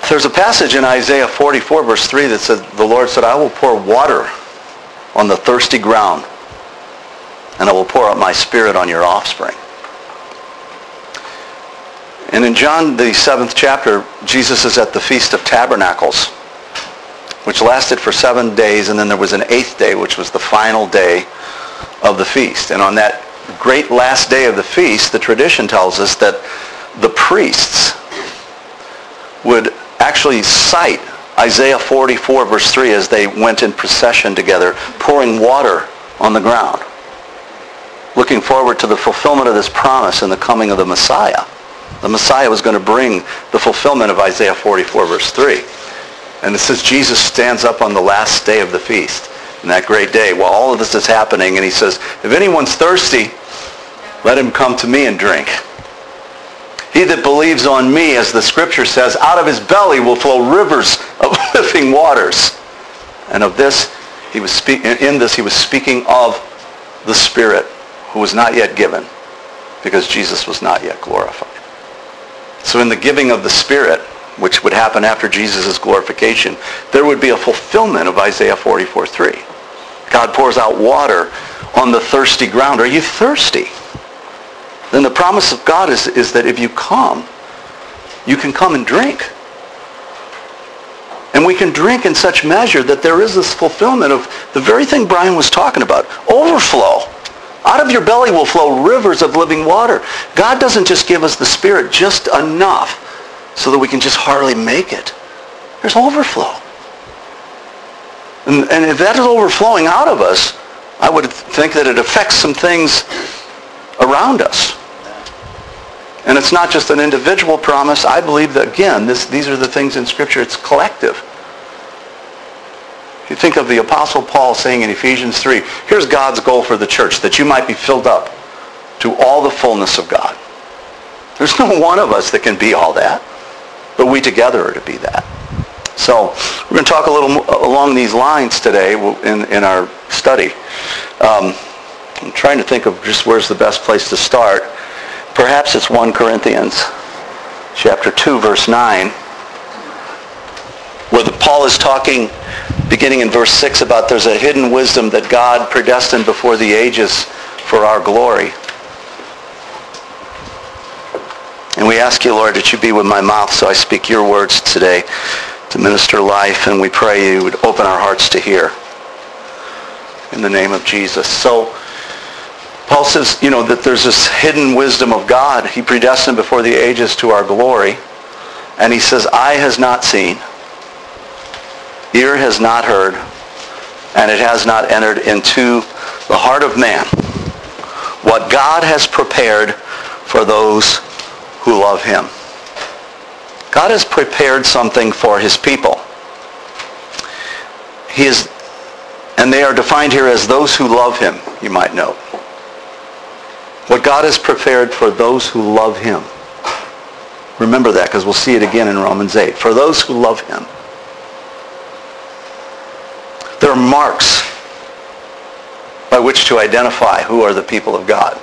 There's a passage in Isaiah 44, verse 3 that says, the Lord said, I will pour water on the thirsty ground, and I will pour out my Spirit on your offspring. And in John, the 7th chapter, Jesus is at the Feast of Tabernacles, which lasted for 7 days, and then there was an 8th day, which was the final day of the feast. And on that great last day of the feast, the tradition tells us that the priests would actually cite Isaiah 44, verse 3, as they went in procession together, pouring water on the ground, looking forward to the fulfillment of this promise in the coming of the Messiah. The Messiah was going to bring the fulfillment of Isaiah 44, verse 3. And it says Jesus stands up on the last day of the feast, in that great day, while all of this is happening, and he says, if anyone's thirsty, let him come to me and drink. He that believes on me, as the scripture says, out of his belly will flow rivers of living waters. And of this, in this he was speaking of the Spirit, who was not yet given, because Jesus was not yet glorified. So in the giving of the Spirit, which would happen after Jesus' glorification, there would be a fulfillment of Isaiah 44:3. God pours out water on the thirsty ground. Are you thirsty? Then the promise of God is that if you come, you can come and drink. And we can drink in such measure that there is this fulfillment of the very thing Brian was talking about. Overflow. Out of your belly will flow rivers of living water. God doesn't just give us the Spirit just enough so that we can just hardly make it. There's overflow. And if that is overflowing out of us, I would think that it affects some things around us. And it's not just an individual promise. I believe that, again, these are the things in Scripture. It's collective. If you think of the Apostle Paul saying in Ephesians 3, here's God's goal for the church, that you might be filled up to all the fullness of God. There's no one of us that can be all that, but we together are to be that. So we're going to talk a little along these lines today in our study. I'm trying to think of just where's the best place to start. Perhaps it's 1 Corinthians chapter 2, verse 9, where Paul is talking, beginning in verse 6, about there's a hidden wisdom that God predestined before the ages for our glory. And we ask you, Lord, that you be with my mouth so I speak your words today to minister life, and we pray you would open our hearts to hear. In the name of Jesus. So, Paul says, that there's this hidden wisdom of God. He predestined before the ages to our glory. And he says, eye has not seen, ear has not heard, and it has not entered into the heart of man what God has prepared for those who love him. God has prepared something for his people. And they are defined here as those who love him, you might note. What God has prepared for those who love him. Remember that, because we'll see it again in Romans 8. For those who love him. There are marks by which to identify who are the people of God.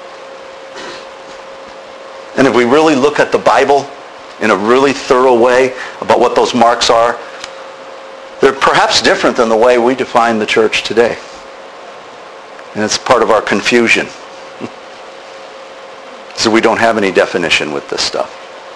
And if we really look at the Bible in a really thorough way about what those marks are, they're perhaps different than the way we define the church today. And it's part of our confusion. So we don't have any definition with this stuff.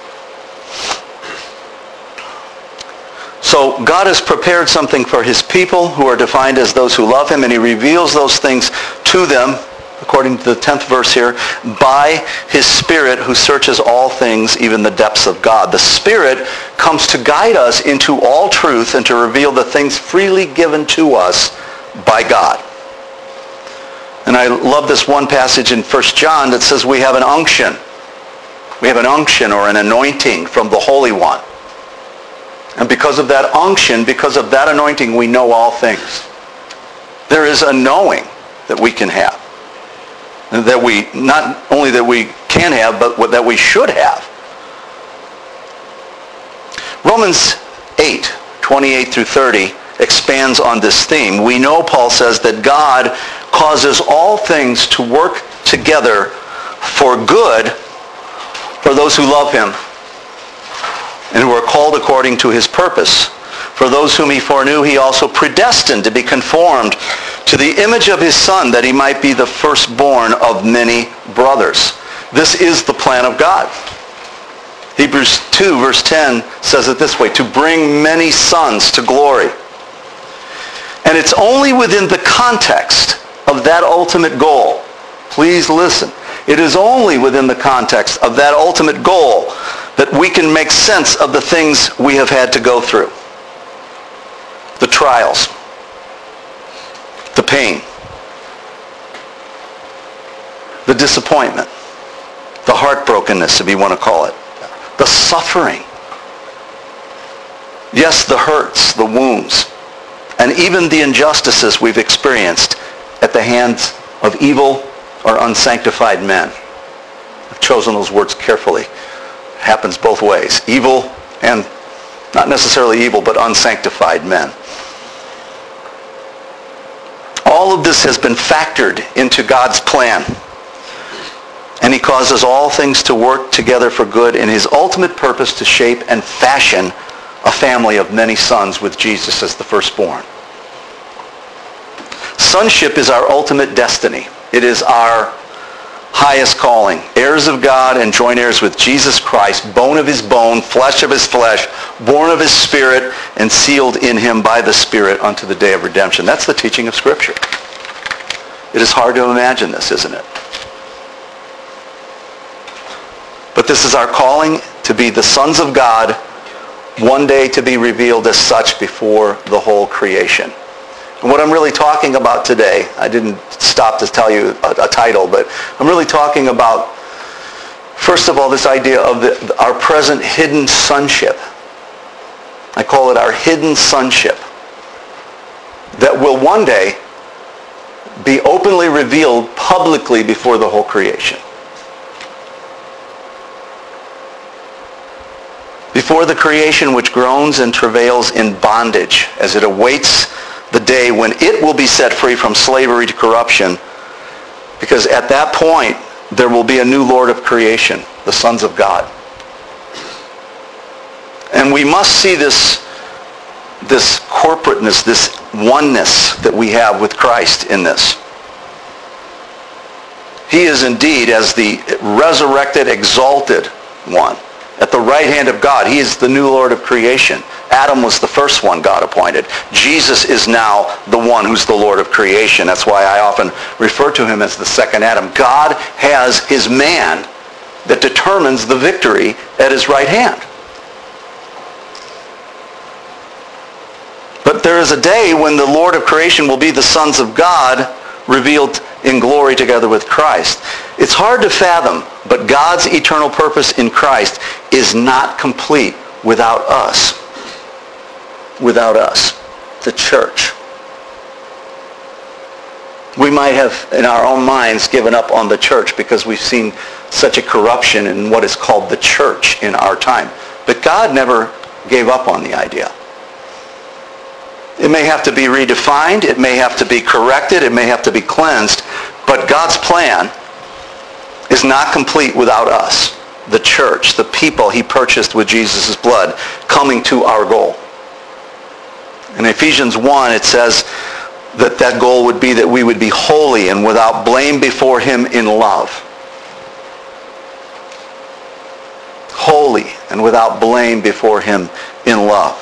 So God has prepared something for his people who are defined as those who love him, and he reveals those things to them, according to the 10th verse here, by his Spirit who searches all things, even the depths of God. The Spirit comes to guide us into all truth and to reveal the things freely given to us by God. And I love this one passage in 1 John that says we have an unction. We have an unction or an anointing from the Holy One. And because of that unction, because of that anointing, we know all things. There is a knowing that we can have. And that we, not only that we can have, but that we should have. Romans 8, 28 through 30 expands on this theme. We know, Paul says, that God causes all things to work together for good for those who love him and who are called according to his purpose. For those whom he foreknew, he also predestined to be conformed to the image of his Son, that he might be the firstborn of many brothers. This is the plan of God. Hebrews 2 verse 10 says it this way, to bring many sons to glory. And it's only within the context of that ultimate goal. Please listen. It is only within the context of that ultimate goal that we can make sense of the things we have had to go through. The trials, the pain, the disappointment, the heartbrokenness, if you want to call it, the suffering, yes, the hurts, the wounds, and even the injustices we've experienced at the hands of evil or unsanctified men. I've chosen those words carefully. It happens both ways. Evil and not necessarily evil, but unsanctified men. All of this has been factored into God's plan. And he causes all things to work together for good in his ultimate purpose to shape and fashion a family of many sons with Jesus as the firstborn. Sonship is our ultimate destiny. It is our highest calling. Heirs of God and joint heirs with Jesus Christ, bone of his bone, flesh of his flesh, born of his Spirit, and sealed in him by the Spirit unto the day of redemption. That's the teaching of Scripture. It is hard to imagine this, isn't it? But this is our calling to be the sons of God, one day to be revealed as such before the whole creation. And what I'm really talking about today, I didn't stop to tell you a title, but I'm really talking about, first of all, this idea of our present hidden sonship. I call it our hidden sonship, that will one day be openly revealed publicly before the whole creation. Before the creation which groans and travails in bondage as it awaits the day when it will be set free from slavery to corruption, because at that point there will be a new Lord of creation, the sons of God. And we must see this corporateness, this oneness that we have with Christ in this. He is indeed as the resurrected, exalted one. At the right hand of God, he is the new Lord of creation. Adam was the first one God appointed. Jesus is now the one who's the Lord of creation. That's why I often refer to him as the second Adam. God has his man that determines the victory at his right hand. But there is a day when the Lord of creation will be the sons of God revealed in glory together with Christ. It's hard to fathom, but God's eternal purpose in Christ is not complete without us. Without us, the church. We might have, in our own minds, given up on the church because we've seen such a corruption in what is called the church in our time. But God never gave up on the idea. It may have to be redefined, it may have to be corrected, it may have to be cleansed, but God's plan is not complete without us, the church, the people he purchased with Jesus' blood, coming to our goal. In Ephesians 1, it says that goal would be that we would be holy and without blame before him in love. Holy and without blame before him in love.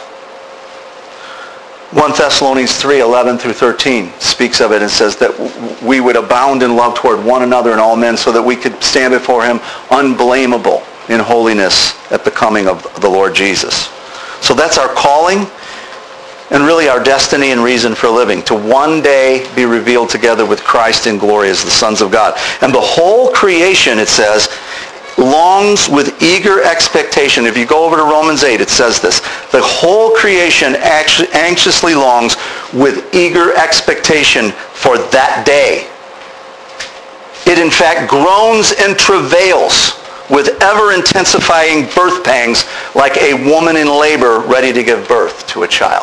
1 Thessalonians 3, 11 through 13 speaks of it and says that we would abound in love toward one another and all men so that we could stand before him unblameable in holiness at the coming of the Lord Jesus. So that's our calling and really our destiny and reason for living, to one day be revealed together with Christ in glory as the sons of God. And the whole creation, it says, longs with eager expectation. If you go over to Romans 8, it says this. The whole creation actually anxiously longs with eager expectation for that day. It in fact groans and travails with ever-intensifying birth pangs like a woman in labor ready to give birth to a child.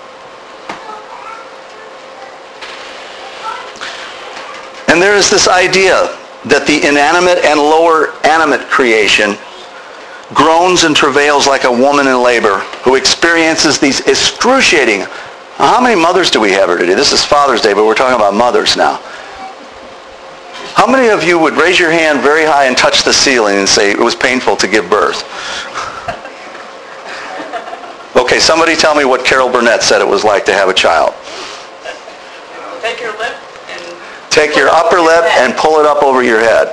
And there is this idea that the inanimate and lower animate creation groans and travails like a woman in labor who experiences these excruciating... How many mothers do we have here today? This is Father's Day, but we're talking about mothers now. How many of you would raise your hand very high and touch the ceiling and say it was painful to give birth? Okay, somebody tell me what Carol Burnett said it was like to have a child. Take your lip and... Take your upper lip and pull it up over your head.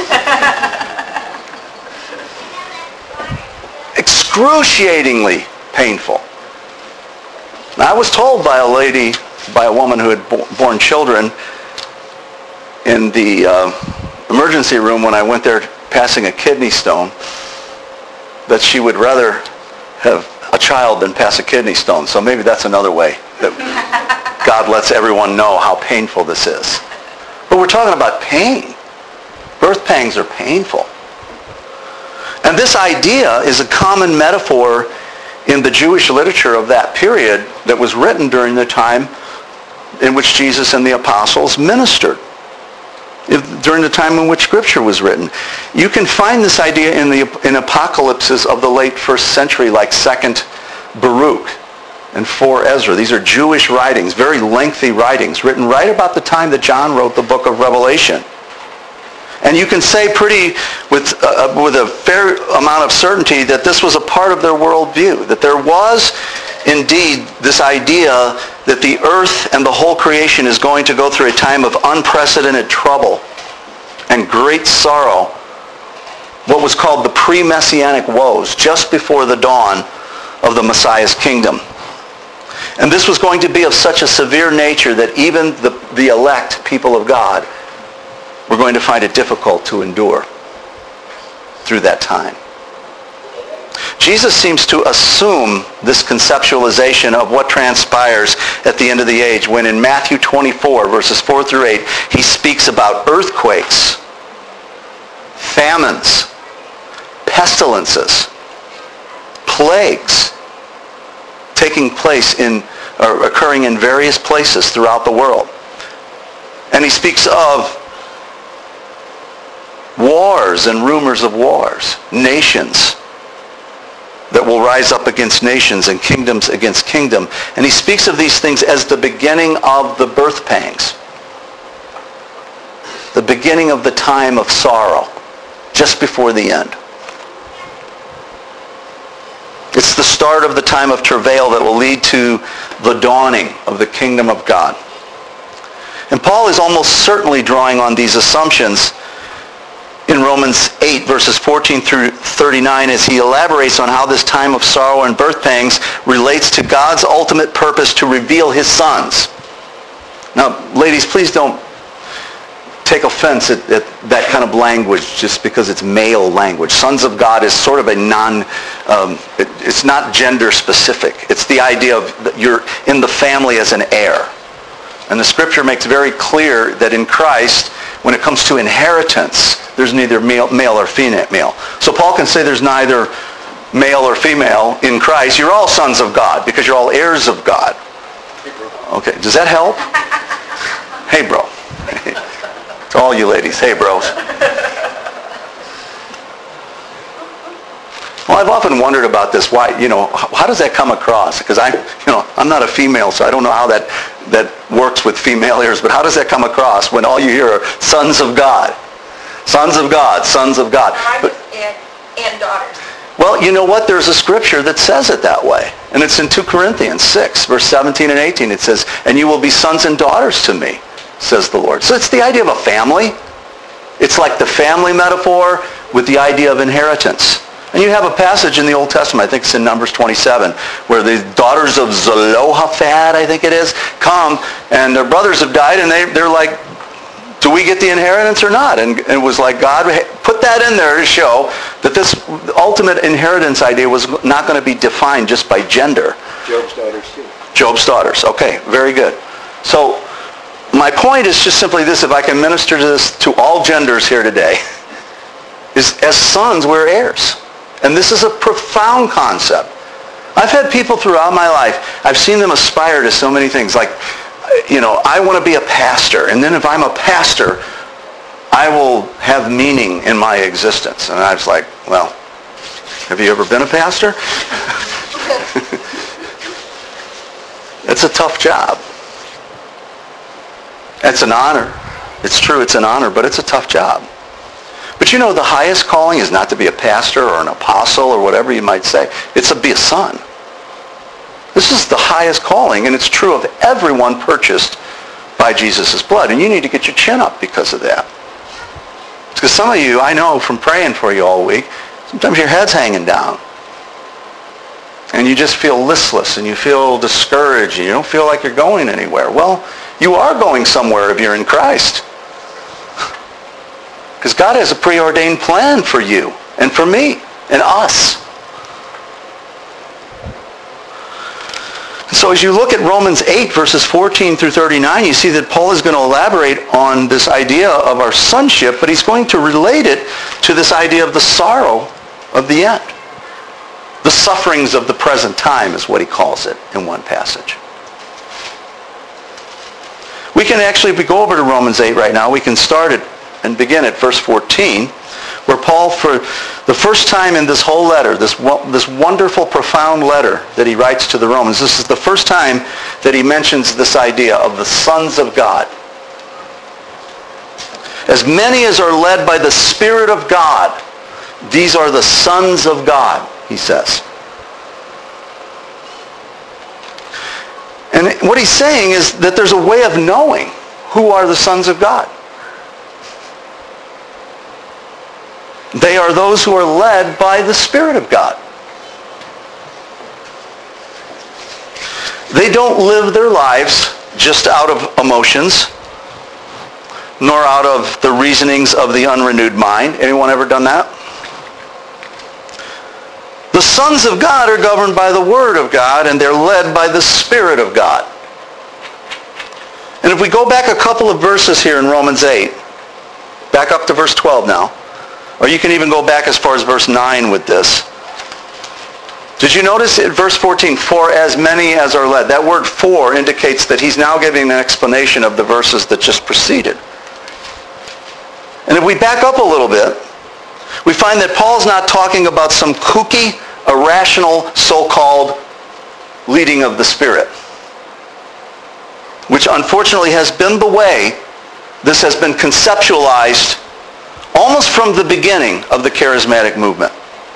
Excruciatingly painful. Now, I was told by a woman who had born children in the emergency room when I went there passing a kidney stone, that she would rather have a child than pass a kidney stone. So maybe that's another way that God lets everyone know how painful this is. But we're talking about pain. Birth pangs are painful. And this idea is a common metaphor in the Jewish literature of that period that was written during the time in which Jesus and the apostles ministered, during the time in which Scripture was written. You can find this idea in apocalypses of the late first century, like 2nd Baruch and 4 Ezra. These are Jewish writings, very lengthy writings, written right about the time that John wrote the book of Revelation. And you can say with a fair amount of certainty that this was a part of their worldview, that there was indeed this idea that the earth and the whole creation is going to go through a time of unprecedented trouble and great sorrow, what was called the pre-Messianic woes, just before the dawn of the Messiah's kingdom. And this was going to be of such a severe nature that even the elect people of God were going to find it difficult to endure through that time. Jesus seems to assume this conceptualization of what transpires at the end of the age when in Matthew 24, verses 4 through 8, he speaks about earthquakes, famines, pestilences, plagues taking place or occurring in various places throughout the world. And he speaks of wars and rumors of wars, nations that will rise up against nations and kingdoms against kingdom. And he speaks of these things as the beginning of the birth pangs, the beginning of the time of sorrow, just before the end. It's the start of the time of travail that will lead to the dawning of the kingdom of God. And Paul is almost certainly drawing on these assumptions in Romans 8, verses 14 through 39, as he elaborates on how this time of sorrow and birth pangs relates to God's ultimate purpose to reveal his sons. Now, ladies, please don't take offense at that kind of language just because it's male language. Sons of God is sort of a it's not gender specific. It's the idea of that you're in the family as an heir. And the Scripture makes very clear that in Christ, when it comes to inheritance, there's neither male or female. So Paul can say there's neither male or female in Christ. You're all sons of God because you're all heirs of God. Okay, does that help? Hey, bro. To all you ladies, hey, bros. Well, I've often wondered about this. Why, how does that come across? Because I'm not a female, so I don't know how that works with female ears. But how does that come across when all you hear are sons of God? Sons of God, sons of God. And daughters. Well, you know what? There's a scripture that says it that way. And it's in 2 Corinthians 6, verse 17 and 18. It says, "And you will be sons and daughters to me, says the Lord." So it's the idea of a family. It's like the family metaphor with the idea of inheritance. And you have a passage in the Old Testament, I think it's in Numbers 27, where the daughters of Zelophehad, I think it is, come, and their brothers have died, and they're like, do we get the inheritance or not? And it was like God put that in there to show that this ultimate inheritance idea was not going to be defined just by gender. Job's daughters too. Job's daughters. Okay, very good. So my point is just simply this, if I can minister to this to all genders here today, is as sons, we're heirs. And this is a profound concept. I've had people throughout my life, I've seen them aspire to so many things. Like, I want to be a pastor. And then if I'm a pastor, I will have meaning in my existence. And I was like, well, have you ever been a pastor? It's a tough job. It's an honor. It's true, it's an honor, but it's a tough job. But you know, the highest calling is not to be a pastor or an apostle or whatever you might say. It's to be a son. This is the highest calling, and it's true of everyone purchased by Jesus' blood. And you need to get your chin up because of that. Because some of you, I know from praying for you all week, sometimes your head's hanging down. And you just feel listless, and you feel discouraged, and you don't feel like you're going anywhere. Well, you are going somewhere if you're in Christ. Because God has a preordained plan for you, and for me, and us. So as you look at Romans 8, verses 14 through 39, you see that Paul is going to elaborate on this idea of our sonship, but he's going to relate it to this idea of the sorrow of the end. The sufferings of the present time is what he calls it in one passage. We can actually, if we go over to Romans 8 right now, we can start it and begin at verse 14, where Paul, for the first time in this whole letter, this wonderful, profound letter that he writes to the Romans, this is the first time that he mentions this idea of the sons of God. As many as are led by the Spirit of God, these are the sons of God, he says. And what he's saying is that there's a way of knowing who are the sons of God. They are those who are led by the Spirit of God. They don't live their lives just out of emotions, nor out of the reasonings of the unrenewed mind. Anyone ever done that? The sons of God are governed by the Word of God, and they're led by the Spirit of God. And if we go back a couple of verses here in Romans 8, back up to verse 12 now, or you can even go back as far as verse 9 with this. Did you notice at verse 14, for as many as are led? That word for indicates that he's now giving an explanation of the verses that just preceded. And if we back up a little bit, we find that Paul's not talking about some kooky, irrational, so-called leading of the Spirit, which unfortunately has been the way this has been conceptualized almost from the beginning of the charismatic movement.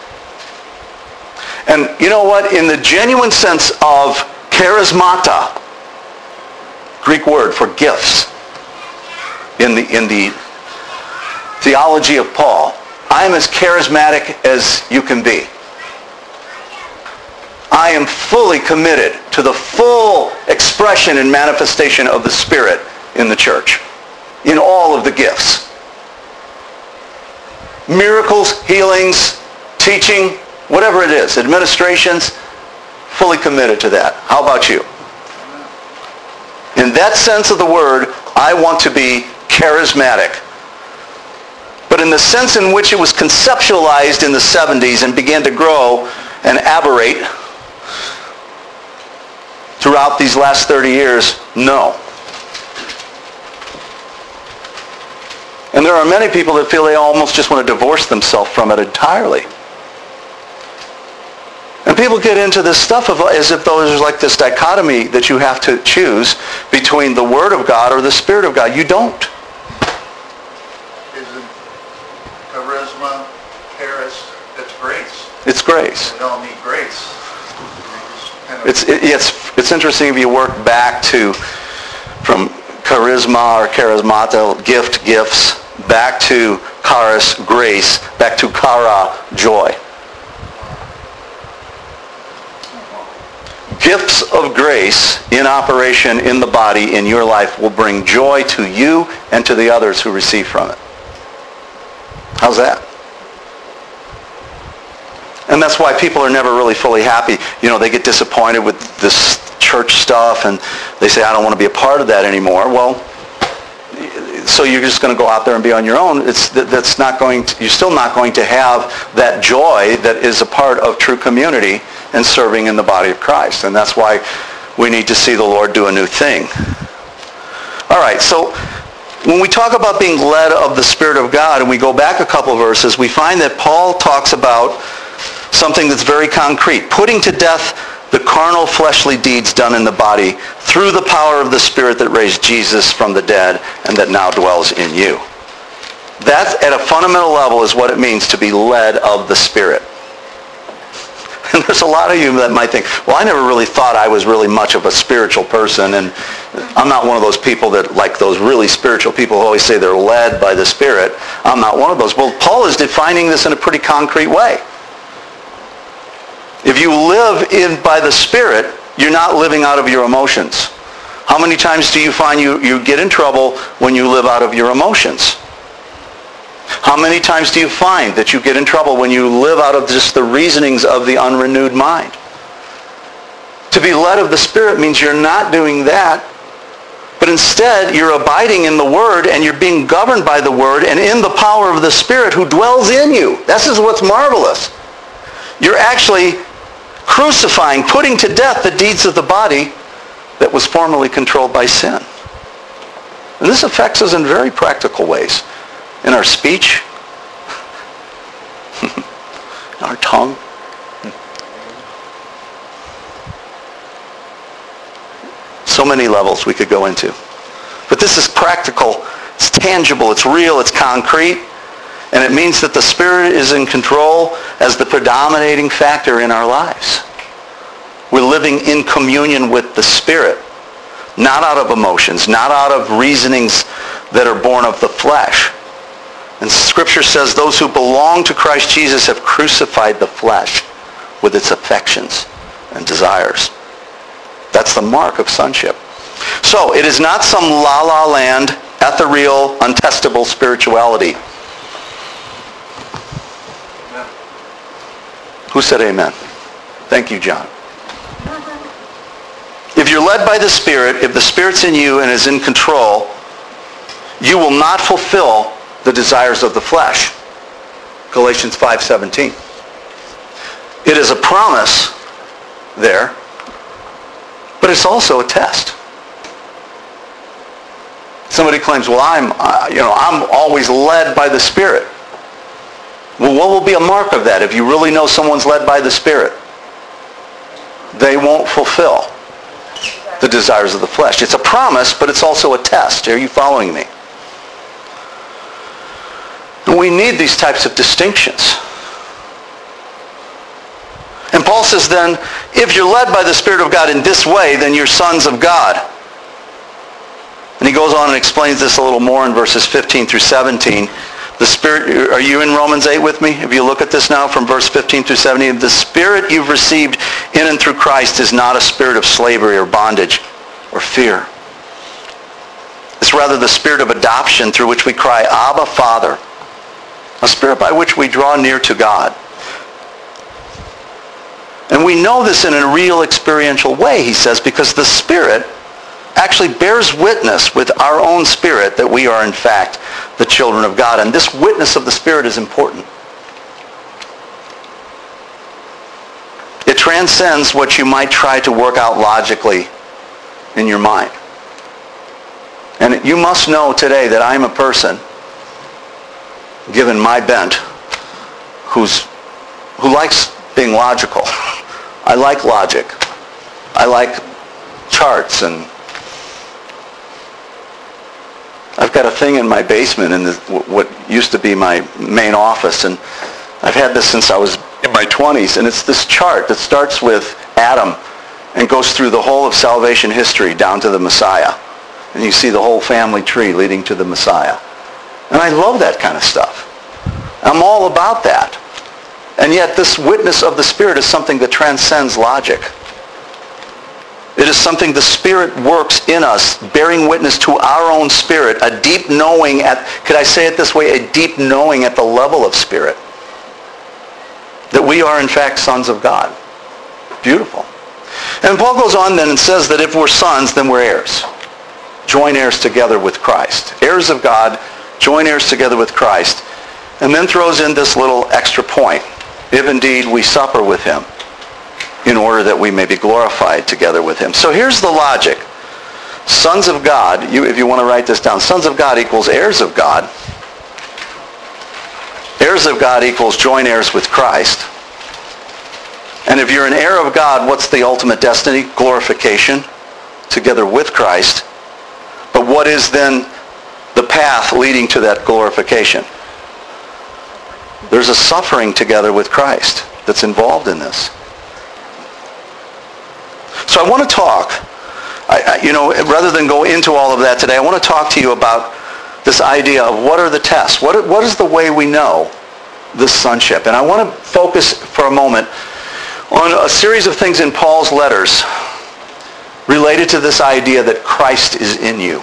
And you know what? In the genuine sense of charismata, Greek word for gifts, in the theology of Paul, I am as charismatic as you can be. I am fully committed to the full expression and manifestation of the Spirit in the church, in all of the gifts. Miracles, healings, teaching, whatever it is, administrations, fully committed to that. How about you? In that sense of the word, I want to be charismatic. But in the sense in which it was conceptualized in the 70s and began to grow and aberrate throughout these last 30 years, no. And there are many people that feel they almost just want to divorce themselves from it entirely. And people get into this stuff as if there's like this dichotomy that you have to choose between the Word of God or the Spirit of God. You don't. Isn't charisma, charis, it's grace? It's grace. We all need grace. It's interesting if you work back from charisma or charismata, gifts, back to charis, grace, back to chara, joy. Gifts of grace in operation in the body in your life will bring joy to you and to the others who receive from it. How's that? And that's why people are never really fully happy. You know, they get disappointed with this church stuff and they say, I don't want to be a part of that anymore. Well, so you're just going to go out there and be on your own. You're still not going to have that joy that is a part of true community and serving in the body of Christ. And that's why we need to see the Lord do a new thing. All right, so when we talk about being led of the Spirit of God, and we go back a couple of verses, we find that Paul talks about something that's very concrete, putting to death the carnal fleshly deeds done in the body through the power of the Spirit that raised Jesus from the dead and that now dwells in you. That, at a fundamental level, is what it means to be led of the Spirit. And there's a lot of you that might think, well, I never really thought I was really much of a spiritual person, and I'm not one of those people that, like those really spiritual people who always say they're led by the Spirit. I'm not one of those. Well, Paul is defining this in a pretty concrete way. If you live by the Spirit, you're not living out of your emotions. How many times do you find you get in trouble when you live out of your emotions? How many times do you find that you get in trouble when you live out of just the reasonings of the unrenewed mind? To be led of the Spirit means you're not doing that, but instead you're abiding in the Word and you're being governed by the Word and in the power of the Spirit who dwells in you. This is what's marvelous. You're actually crucifying, putting to death the deeds of the body that was formerly controlled by sin. And this affects us in very practical ways. In our speech, in our tongue. So many levels we could go into. But this is practical, it's tangible, it's real, it's concrete, and it means that the Spirit is in control as the predominating factor in our lives. We're living in communion with the Spirit, not out of emotions, not out of reasonings that are born of the flesh. And Scripture says those who belong to Christ Jesus have crucified the flesh with its affections and desires. That's the mark of sonship. So, it is not some la-la land, ethereal, untestable spirituality. Amen. Who said amen? Thank you, John. If you're led by the Spirit, if the Spirit's in you and is in control, you will not fulfill the desires of the flesh. Galatians 5:17. It is a promise there, but it's also a test. Somebody claims, well, I'm always led by the Spirit. Well, what will be a mark of that if you really know someone's led by the Spirit? They won't fulfill the desires of the flesh. It's a promise, but it's also a test. Are you following me? And we need these types of distinctions. And Paul says then, if you're led by the Spirit of God in this way, then you're sons of God. And he goes on and explains this a little more in verses 15 through 17. The Spirit, are you in Romans 8 with me? If you look at this now from verse 15 through 17, the Spirit you've received in and through Christ is not a spirit of slavery or bondage or fear. It's rather the Spirit of adoption through which we cry, Abba, Father. A spirit by which we draw near to God. And we know this in a real experiential way, he says, because the Spirit actually bears witness with our own spirit that we are in fact the children of God. And this witness of the Spirit is important. It transcends what you might try to work out logically in your mind. And you must know today that I'm a person, given my bent, who likes being logical. I like logic. I like charts, and I've got a thing in my basement in what used to be my main office, and I've had this since I was in my 20s, and it's this chart that starts with Adam and goes through the whole of salvation history down to the Messiah. And you see the whole family tree leading to the Messiah. And I love that kind of stuff. I'm all about that. And yet this witness of the Spirit is something that transcends logic. It is something the Spirit works in us, bearing witness to our own spirit, a deep knowing could I say it this way, a deep knowing at the level of spirit, that we are in fact sons of God. Beautiful. And Paul goes on then and says that if we're sons, then we're heirs. Joint heirs together with Christ. Heirs of God, joint heirs together with Christ. And then throws in this little extra point. If indeed we suffer with him, in order that we may be glorified together with him. So here's the logic. Sons of God, if you want to write this down, sons of God equals heirs of God. Heirs of God equals joint heirs with Christ. And if you're an heir of God, what's the ultimate destiny? Glorification, together with Christ. But what is then the path leading to that glorification? There's a suffering together with Christ that's involved in this. So I want to talk, rather than go into all of that today, I want to talk to you about this idea of what are the tests? What is the way we know this sonship? And I want to focus for a moment on a series of things in Paul's letters related to this idea that Christ is in you.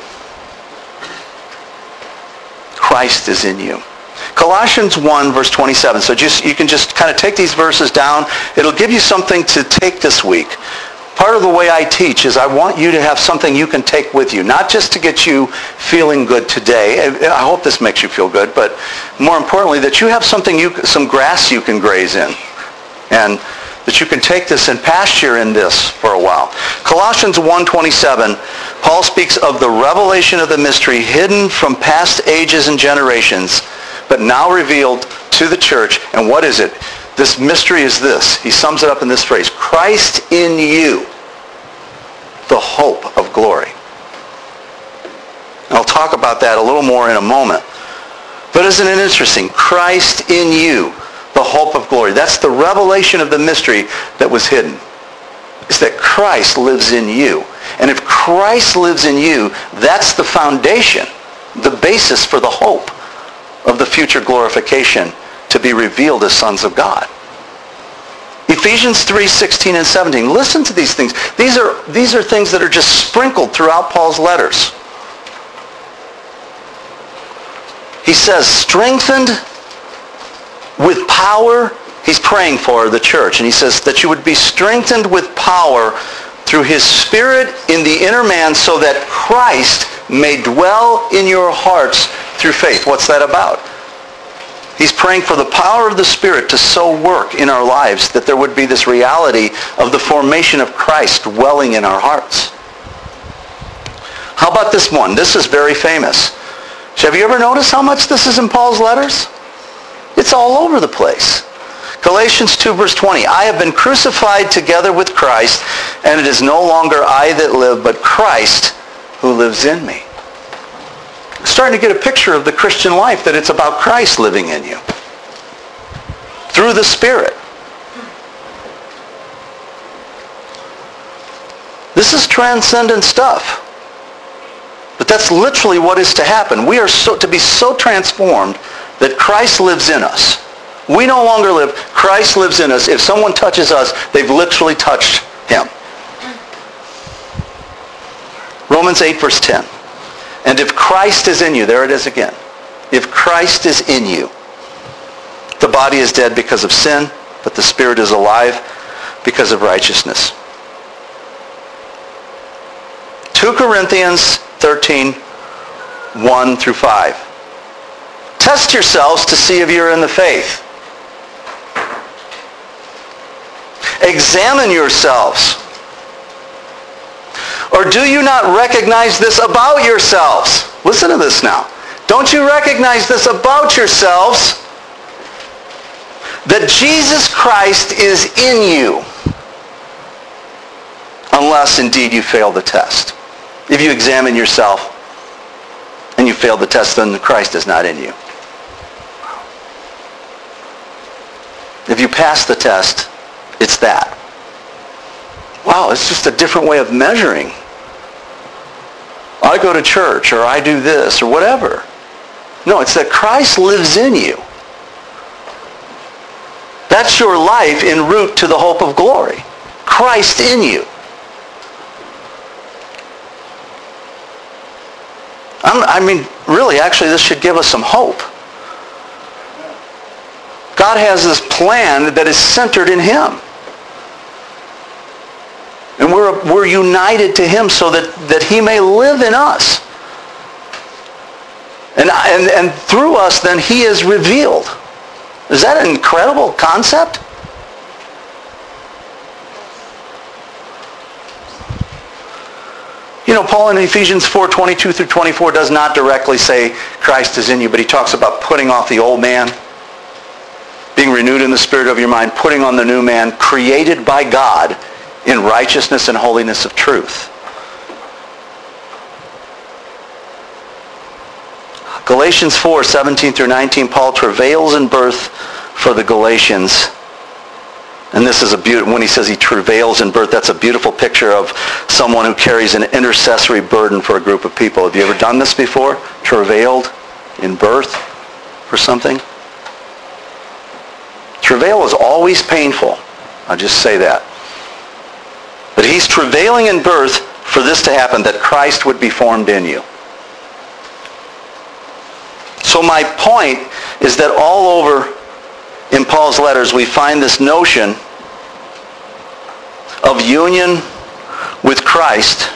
Christ is in you. Colossians 1, verse 27. So you can just kind of take these verses down. It'll give you something to take this week. Part of the way I teach is I want you to have something you can take with you, not just to get you feeling good today. I hope this makes you feel good, but more importantly, that you have some grass you can graze in, and that you can take this and pasture in this for a while. Colossians 1:27, Paul speaks of the revelation of the mystery hidden from past ages and generations, but now revealed to the church. And what is it? This mystery is this. He sums it up in this phrase: Christ in you, the hope of glory. And I'll talk about that a little more in a moment. But isn't it interesting? Christ in you, the hope of glory. That's the revelation of the mystery that was hidden. Is that Christ lives in you. And if Christ lives in you, that's the foundation, the basis for the hope of the future glorification to be revealed as sons of God. Ephesians 3:16 and 17. Listen to these things. These are things that are just sprinkled throughout Paul's letters. He says, strengthened with power. He's praying for the church. And he says that you would be strengthened with power through his Spirit in the inner man, so that Christ may dwell in your hearts through faith. What's that about? He's praying for the power of the Spirit to so work in our lives that there would be this reality of the formation of Christ dwelling in our hearts. How about this one? This is very famous. Have you ever noticed how much this is in Paul's letters? It's all over the place. Galatians 2, verse 20. I have been crucified together with Christ, and it is no longer I that live, but Christ who lives in me. Starting to get a picture of the Christian life, that it's about Christ living in you through the Spirit. This is transcendent stuff. But that's literally what is to happen. We are to be so transformed that Christ lives in us. We no longer live. Christ lives in us. If someone touches us, they've literally touched him. Romans 8, verse 10. And if Christ is in you, there it is again. If Christ is in you, the body is dead because of sin, but the Spirit is alive because of righteousness. 2 Corinthians 13, 1 through 5. Test yourselves to see if you're in the faith. Examine yourselves. Or do you not recognize this about yourselves? Listen to this now. Don't you recognize this about yourselves? That Jesus Christ is in you. Unless indeed you fail the test. If you examine yourself and you fail the test, then Christ is not in you. If you pass the test, it's that. Wow, it's just a different way of measuring. I go to church, or I do this, or whatever. No, it's that Christ lives in you. That's your life en route to the hope of glory. Christ in you. Really, actually, this should give us some hope. God has this plan that is centered in him. And we're united to him so that he may live in us. And through us, then, he is revealed. Is that an incredible concept? Paul in Ephesians 4:22 through 24 does not directly say Christ is in you, but he talks about putting off the old man, being renewed in the spirit of your mind, putting on the new man, created by God in righteousness and holiness of truth. Galatians 4, 17 through 19, Paul travails in birth for the Galatians. And this is when he says he travails in birth, that's a beautiful picture of someone who carries an intercessory burden for a group of people. Have you ever done this before? Travailed in birth for something? Travail is always painful. I'll just say that. But he's travailing in birth for this to happen, that Christ would be formed in you. So my point is that all over in Paul's letters we find this notion of union with Christ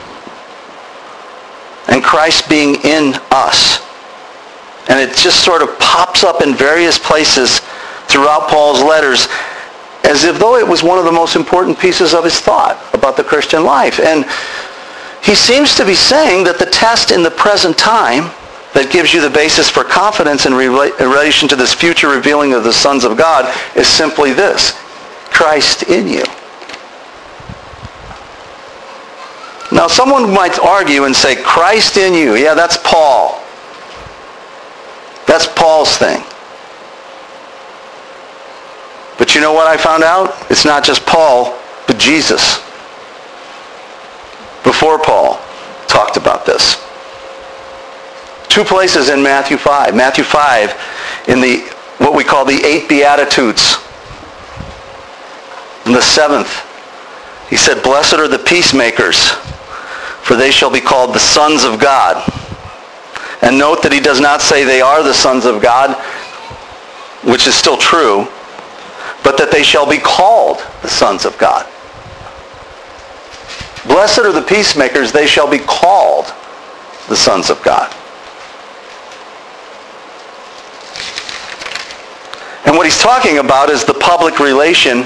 and Christ being in us. And it just sort of pops up in various places throughout Paul's letters as if though it was one of the most important pieces of his thought about the Christian life. And he seems to be saying that the test in the present time that gives you the basis for confidence in relation to this future revealing of the sons of God is simply this: Christ in you. Now someone might argue and say, Christ in you, yeah, that's Paul. That's Paul's thing. But you know what I found out? It's not just Paul, but Jesus. Before Paul talked about this. 2 places in Matthew 5. Matthew 5, in what we call the 8 Beatitudes. In the 7th, he said, "Blessed are the peacemakers, for they shall be called the sons of God." And note that he does not say they are the sons of God, which is still true, but that they shall be called the sons of God. Blessed are the peacemakers, they shall be called the sons of God. And what he's talking about is the public revelation,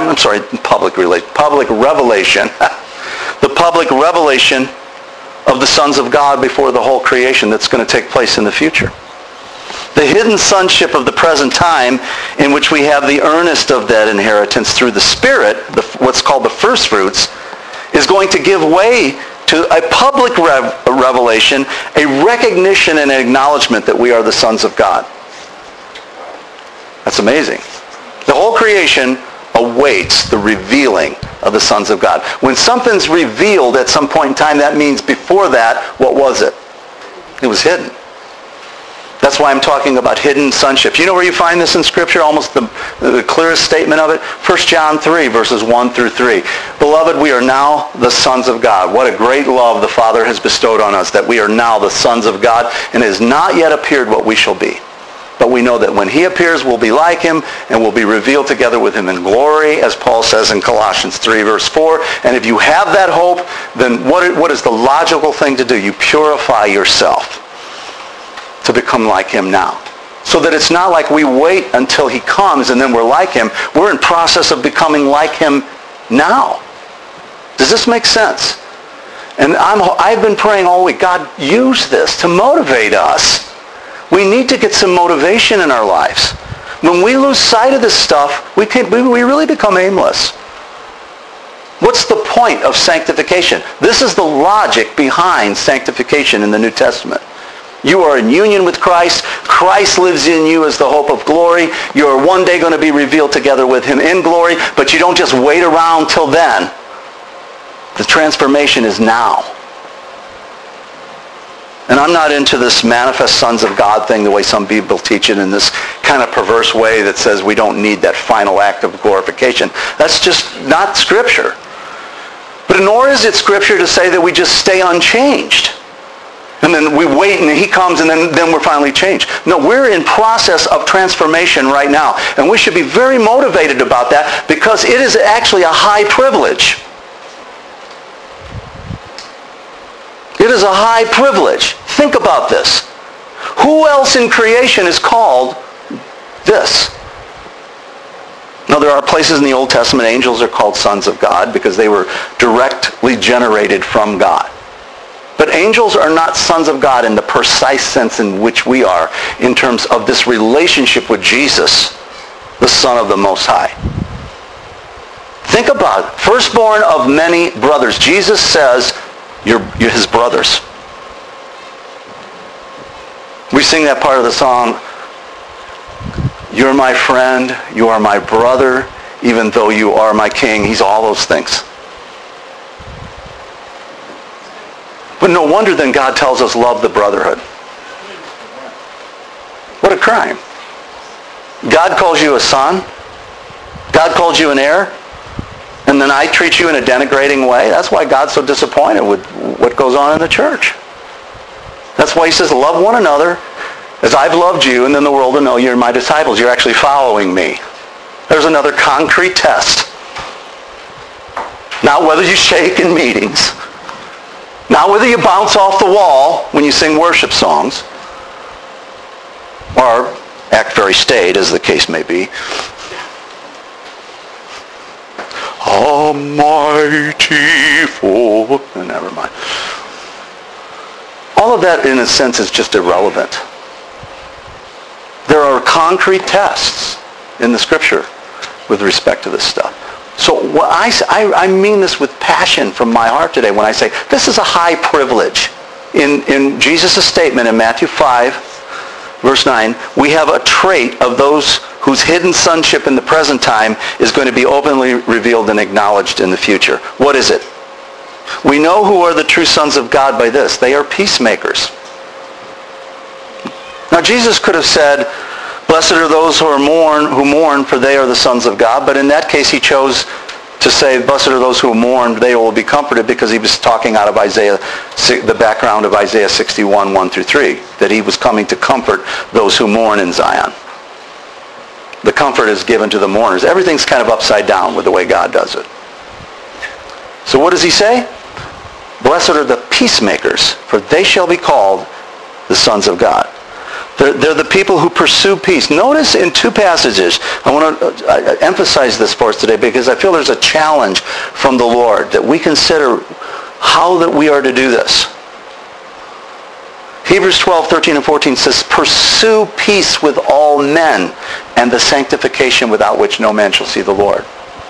the public revelation of the sons of God before the whole creation that's going to take place in the future. The hidden sonship of the present time, in which we have the earnest of that inheritance through the Spirit, what's called the first fruits, is going to give way to a public revelation, a recognition and an acknowledgement that we are the sons of God. That's amazing. The whole creation awaits the revealing of the sons of God. When something's revealed at some point in time, that means before that, what was it? It was hidden. That's why I'm talking about hidden sonship. You know where you find this in Scripture? Almost the clearest statement of it? 1 John 3, verses 1 through 3. Beloved, we are now the sons of God. What a great love the Father has bestowed on us, that we are now the sons of God, and it has not yet appeared what we shall be. But we know that when he appears, we'll be like him, and we'll be revealed together with him in glory, as Paul says in Colossians 3, verse 4. And if you have that hope, then what is the logical thing to do? You purify yourself to become like him now. So that it's not like we wait until he comes and then we're like him. We're in process of becoming like him now. Does this make sense? And I've been praying all week, God, use this to motivate us. We need to get some motivation in our lives. When we lose sight of this stuff, we really become aimless. What's the point of sanctification? This is the logic behind sanctification in the New Testament. You are in union with Christ. Christ lives in you as the hope of glory. You are one day going to be revealed together with him in glory, but you don't just wait around till then. The transformation is now. And I'm not into this manifest sons of God thing the way some people teach it in this kind of perverse way that says we don't need that final act of glorification. That's just not Scripture. But nor is it Scripture to say that we just stay unchanged. And then we wait and he comes and then we're finally changed. No, we're in process of transformation right now. And we should be very motivated about that because it is actually a high privilege. It is a high privilege. Think about this. Who else in creation is called this? Now, there are places in the Old Testament, angels are called sons of God because they were directly generated from God. But angels are not sons of God in the precise sense in which we are in terms of this relationship with Jesus the Son of the Most High. Think about it. Firstborn of many brothers. Jesus says, you're his brothers. We sing that part of the song, you're my friend, you are my brother, even though you are my king. He's all those things. But no wonder then God tells us love the brotherhood. What a crime. God calls you a son. God calls you an heir. And then I treat you in a denigrating way. That's why God's so disappointed with what goes on in the church. That's why he says, love one another as I've loved you, and then the world will know you're my disciples. You're actually following me. There's another concrete test. Not whether you shake in meetings. Not whether you bounce off the wall when you sing worship songs. Or act very staid, as the case may be. Almighty for... Never mind. All of that, in a sense, is just irrelevant. There are concrete tests in the Scripture with respect to this stuff. So what I mean this with passion from my heart today when I say this is a high privilege. In Jesus' statement in Matthew 5, verse 9, we have a trait of those whose hidden sonship in the present time is going to be openly revealed and acknowledged in the future. What is it? We know who are the true sons of God by this. They are peacemakers. Now Jesus could have said, blessed are those who mourn, for they are the sons of God. But in that case, he chose to say, blessed are those who mourn, they will be comforted, because he was talking out of Isaiah, the background of Isaiah 61, 1 through 3, that he was coming to comfort those who mourn in Zion. The comfort is given to the mourners. Everything's kind of upside down with the way God does it. So what does he say? Blessed are the peacemakers, for they shall be called the sons of God. They're the people who pursue peace. Notice in two passages, I want to emphasize this for us today because I feel there's a challenge from the Lord that we consider how that we are to do this. Hebrews 12, 13, and 14 says, pursue peace with all men and the sanctification without which no man shall see the Lord.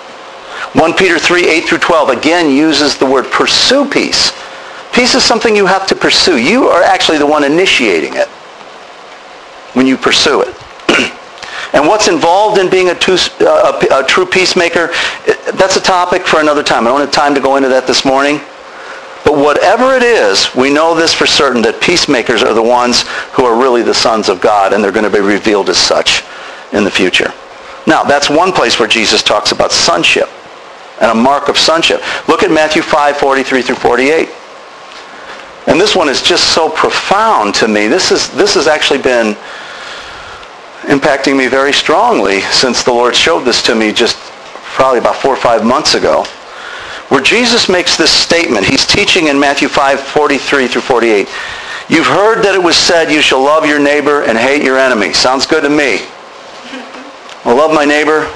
1 Peter 3, 8 through 12 again uses the word pursue peace. Peace is something you have to pursue. You are actually the one initiating it when you pursue it. And what's involved in being a true peacemaker, that's a topic for another time. I don't have time to go into that this morning. But whatever it is, we know this for certain, that peacemakers are the ones who are really the sons of God, and they're going to be revealed as such in the future. Now, that's one place where Jesus talks about sonship and a mark of sonship. Look at Matthew 5, 43 through 48. And this one is just so profound to me. This has actually been impacting me very strongly since the Lord showed this to me just probably about 4 or 5 months ago, where Jesus makes this statement. He's teaching in Matthew 5, 43 through 48. You've heard that it was said, you shall love your neighbor and hate your enemy. Sounds good to me. Well, love my neighbor.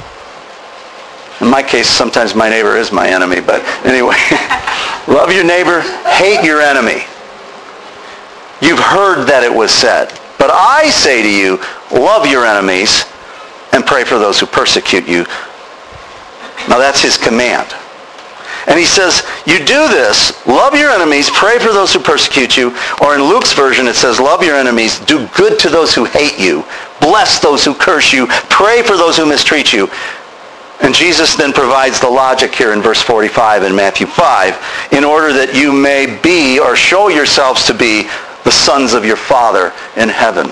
In my case, sometimes my neighbor is my enemy, but anyway. Love your neighbor, hate your enemy. You've heard that it was said. But I say to you, love your enemies and pray for those who persecute you. Now that's his command. And he says, you do this, love your enemies, pray for those who persecute you. Or in Luke's version it says, love your enemies, do good to those who hate you, bless those who curse you, pray for those who mistreat you. And Jesus then provides the logic here in verse 45 in Matthew 5, in order that you may be or show yourselves to be the sons of your Father in heaven.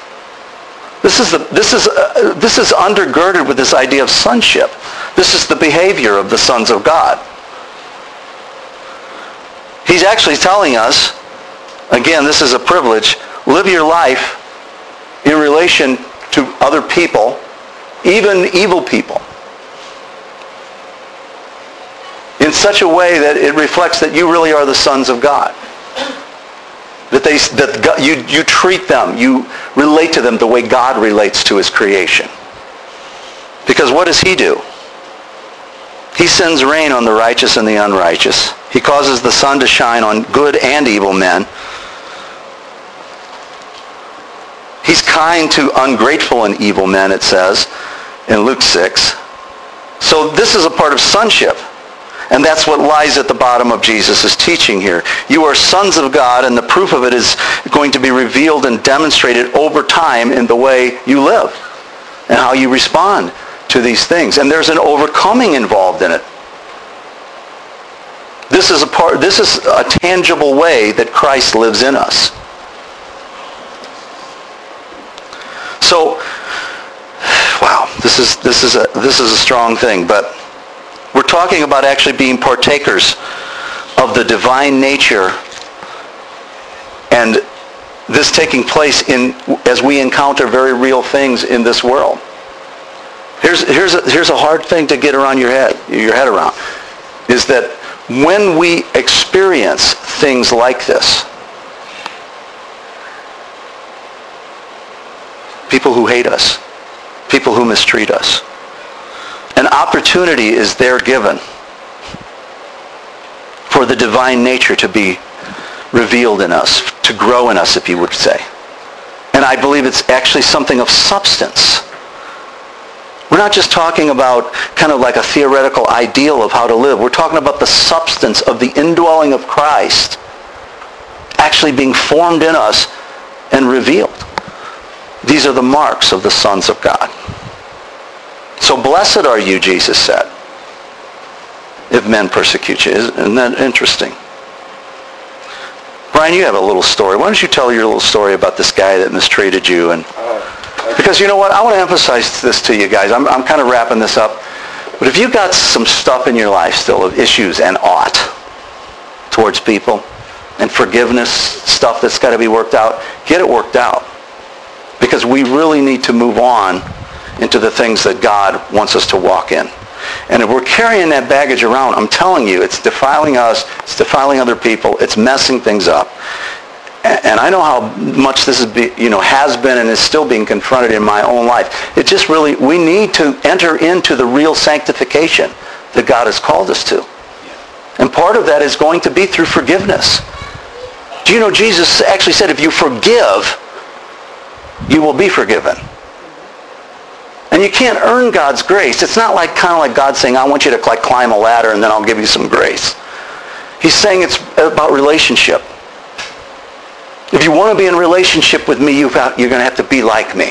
This is undergirded with this idea of sonship. This is the behavior of the sons of God. He's actually telling us, again, this is a privilege, live your life in relation to other people, even evil people, in such a way that it reflects that you really are the sons of God. That you treat them, you relate to them the way God relates to his creation. Because what does he do? He sends rain on the righteous and the unrighteous. He causes the sun to shine on good and evil men. He's kind to ungrateful and evil men, it says. in Luke 6. So this is a part of sonship. And that's what lies at the bottom of Jesus' teaching here. You are sons of God, and the proof of it is going to be revealed and demonstrated over time in the way you live and how you respond to these things. And there's an overcoming involved in it. This is a tangible way that Christ lives in us. So, wow, this is a strong thing, but we're talking about actually being partakers of the divine nature, and this taking place as we encounter very real things in this world. Here's a hard thing to get around your head around, is that when we experience things like this, people who hate us, people who mistreat us, an opportunity is there given for the divine nature to be revealed in us, to grow in us, if you would say. And I believe it's actually something of substance. We're not just talking about kind of like a theoretical ideal of how to live. We're talking about the substance of the indwelling of Christ actually being formed in us and revealed. These are the marks of the sons of God. So blessed are you, Jesus said, if men persecute you. Isn't that interesting? Brian, you have a little story. Why don't you tell your little story about this guy that mistreated you? Because you know what? I want to emphasize this to you guys. I'm kind of wrapping this up. But if you've got some stuff in your life still of issues and ought towards people and forgiveness, stuff that's got to be worked out, get it worked out. Because we really need to move on into the things that God wants us to walk in. And if we're carrying that baggage around, I'm telling you, it's defiling us, it's defiling other people, it's messing things up. And I know how much this has been and is still being confronted in my own life. It just really, we need to enter into the real sanctification that God has called us to. And part of that is going to be through forgiveness. Do you know Jesus actually said, if you forgive, you will be forgiven. And you can't earn God's grace. It's not kind of like God saying, I want you to climb a ladder and then I'll give you some grace. He's saying it's about relationship. If you want to be in relationship with me, you're going to have to be like me.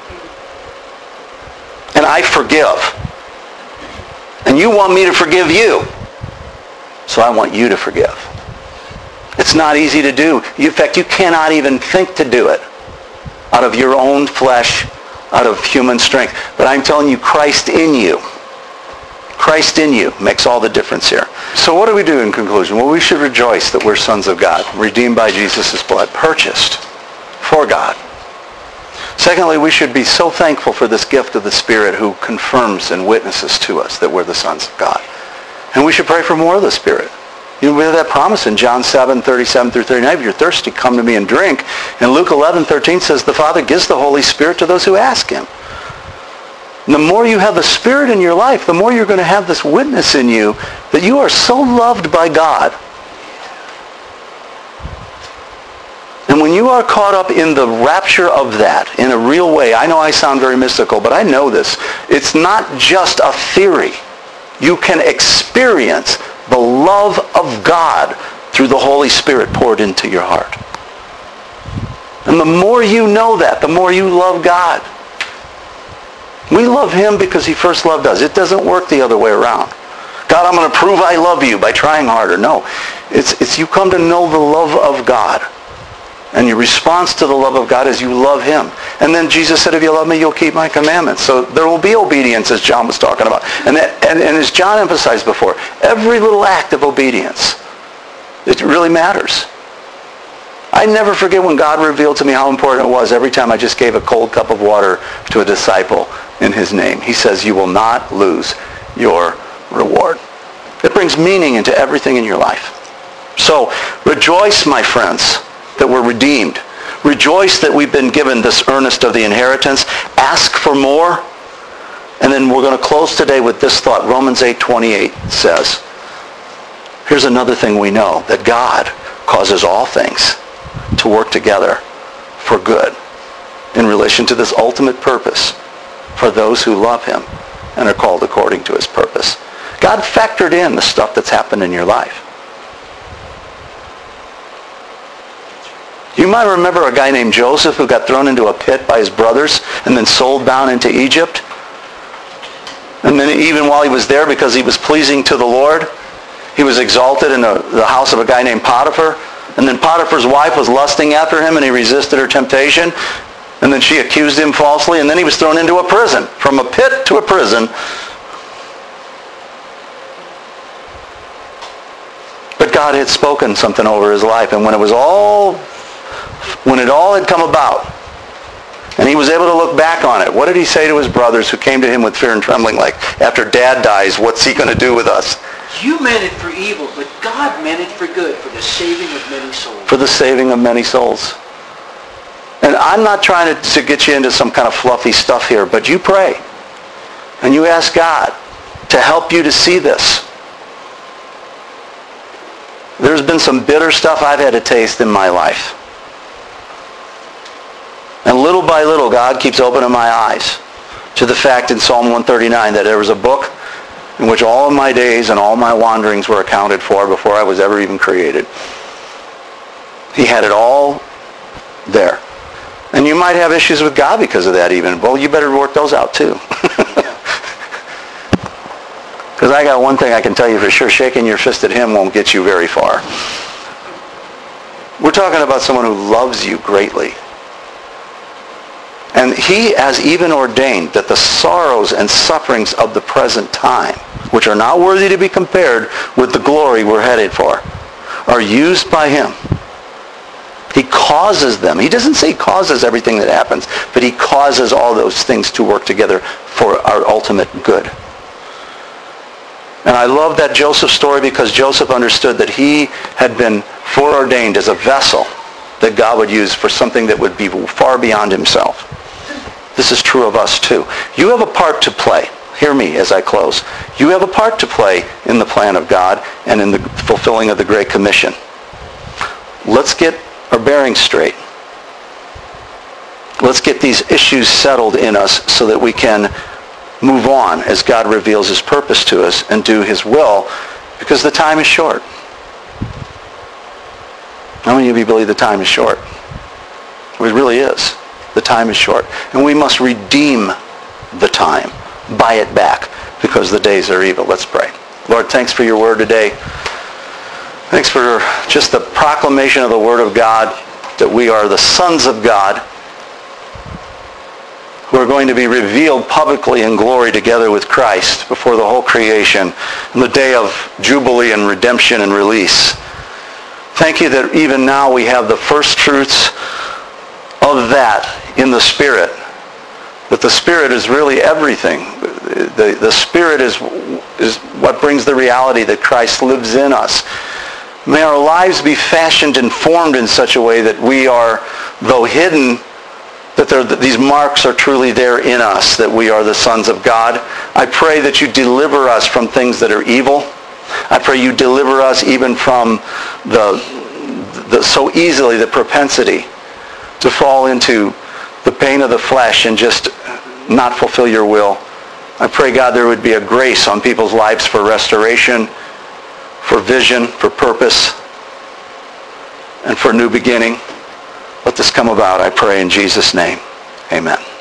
And I forgive. And you want me to forgive you. So I want you to forgive. It's not easy to do. In fact, you cannot even think to do it out of your own flesh, out of human strength. But I'm telling you, Christ in you makes all the difference here. So what do we do in conclusion? Well, we should rejoice that we're sons of God, redeemed by Jesus' blood, purchased for God. Secondly, we should be so thankful for this gift of the Spirit who confirms and witnesses to us that we're the sons of God. And we should pray for more of the Spirit. We have that promise in John 7:37-39. If you're thirsty, come to me and drink. And Luke 11:13 says the Father gives the Holy Spirit to those who ask Him. And the more you have the Spirit in your life, the more you're going to have this witness in you that you are so loved by God. And when you are caught up in the rapture of that in a real way, I know I sound very mystical, but I know this. It's not just a theory. You can experience the love of God through the Holy Spirit poured into your heart. And the more you know that, the more you love God. We love Him because He first loved us. It doesn't work the other way around. God, I'm going to prove I love you by trying harder. No. It's you come to know the love of God. And your response to the love of God is you love Him. And then Jesus said, if you love me, you'll keep my commandments. So there will be obedience, as John was talking about. And as John emphasized before, every little act of obedience, it really matters. I never forget when God revealed to me how important it was every time I just gave a cold cup of water to a disciple in His name. He says, you will not lose your reward. It brings meaning into everything in your life. So rejoice, my friends, that we're redeemed. Rejoice that we've been given this earnest of the inheritance. Ask for more. And then we're going to close today with this thought. Romans 8:28 says, here's another thing we know, that God causes all things to work together for good in relation to this ultimate purpose for those who love him and are called according to his purpose. God factored in the stuff that's happened in your life. You might remember a guy named Joseph who got thrown into a pit by his brothers and then sold down into Egypt. And then even while he was there, because he was pleasing to the Lord, he was exalted in the house of a guy named Potiphar. And then Potiphar's wife was lusting after him and he resisted her temptation. And then she accused him falsely. And then he was thrown into a prison. From a pit to a prison. But God had spoken something over his life. And when it all had come about, and he was able to look back on it, what did he say to his brothers who came to him with fear and trembling, like, after Dad dies, what's he going to do with us? You meant it for evil, but God meant it for good, for the saving of many souls. For the saving of many souls. And I'm not trying to get you into some kind of fluffy stuff here, but you pray. And you ask God to help you to see this. There's been some bitter stuff I've had to taste in my life. And little by little, God keeps opening my eyes to the fact in Psalm 139 that there was a book in which all of my days and all my wanderings were accounted for before I was ever even created. He had it all there. And you might have issues with God because of that even. Well, you better work those out too. Because I got one thing I can tell you for sure. Shaking your fist at him won't get you very far. We're talking about someone who loves you greatly. And he has even ordained that the sorrows and sufferings of the present time, which are not worthy to be compared with the glory we're headed for, are used by him. He causes them. He doesn't say he causes everything that happens, but he causes all those things to work together for our ultimate good. And I love that Joseph story because Joseph understood that he had been foreordained as a vessel that God would use for something that would be far beyond himself. This is true of us too. You have a part to play. Hear me as I close. You have a part to play in the plan of God and in the fulfilling of the Great Commission. Let's get our bearings straight. Let's get these issues settled in us so that we can move on as God reveals his purpose to us and do his will, because the time is short. How many of you believe the time is short? It really is. The time is short. And we must redeem the time. Buy it back because the days are evil. Let's pray. Lord, thanks for your word today. Thanks for just the proclamation of the word of God, that we are the sons of God who are going to be revealed publicly in glory together with Christ before the whole creation in the day of jubilee and redemption and release. Thank you that even now we have the first fruits of that in the Spirit. That the Spirit is really everything. The Spirit is what brings the reality that Christ lives in us. May our lives be fashioned and formed in such a way that we are, though hidden, that these marks are truly there in us, that we are the sons of God. I pray that you deliver us from things that are evil. I pray you deliver us even from so easily the propensity to fall into the pain of the flesh and just not fulfill your will. I pray, God, there would be a grace on people's lives for restoration, for vision, for purpose, and for new beginning. Let this come about, I pray in Jesus' name. Amen.